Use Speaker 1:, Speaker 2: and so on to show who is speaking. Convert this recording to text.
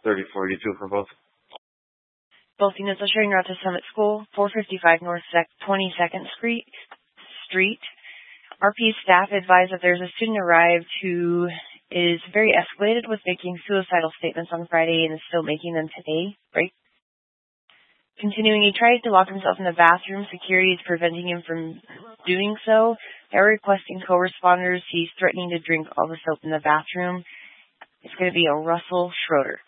Speaker 1: 3042 for both.
Speaker 2: Both units are showing route to Summit School, 455 North 22nd Street. RP staff advised that there's a student arrived who is very escalated with making suicidal statements on Friday and is still making them today. Right? Continuing, he tried to lock himself in the bathroom. Security is preventing him from doing so. They're requesting co-responders. He's threatening to drink all the soap in the bathroom. It's going to be a Russell Schroeder.